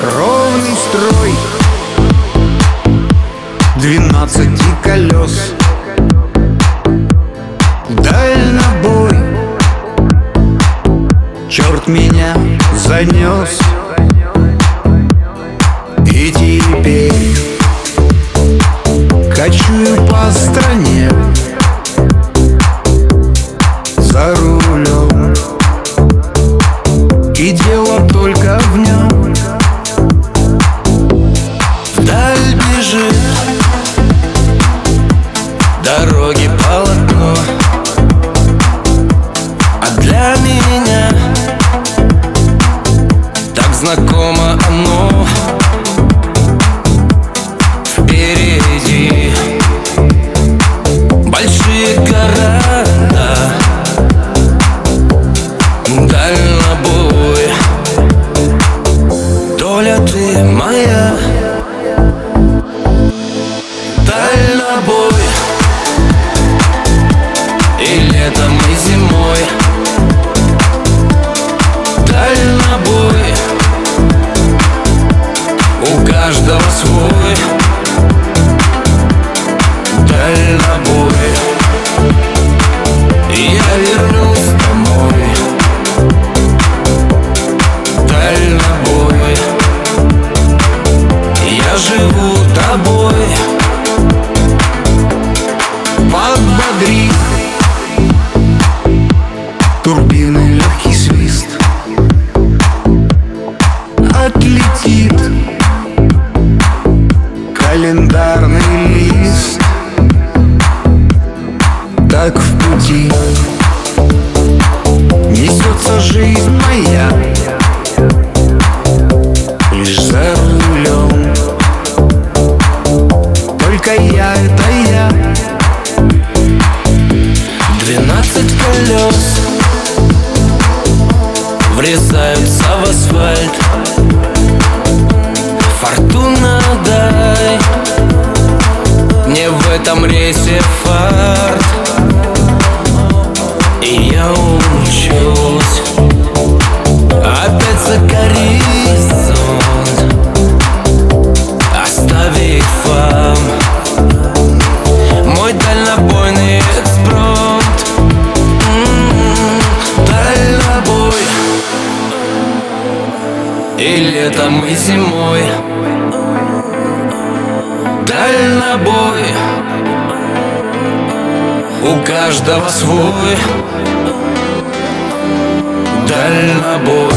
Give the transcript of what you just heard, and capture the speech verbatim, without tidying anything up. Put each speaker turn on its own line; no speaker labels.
ровный строй двенадцати колес, дальнобой. Черт меня занес, и теперь кочую по стране за рулем, и дело только в нем. Вдаль бежит дороги полотно, а для меня так знакомо оно. Впереди большие города, дальнобой. Доля ты моя, дальнобой. И летом, и зимой дальнобой. У каждого свой дальнобой. Я вернусь домой, дальнобой. Я живу тобой. Подбодри турбины, легкий свист, отлетит календарный лист. Так в пути несется жизнь моя, лишь за рулем только я, это я. Двенадцать колес врезаются в асфальт. Фортуна, дай мне в этом рейсе фарт, и я умчусь опять за горизонт, оставив вам мой дальнобойный экспромт. М-м-м, дальнобой. И летом, и зимой дальнобой. У каждого свой дальнобой.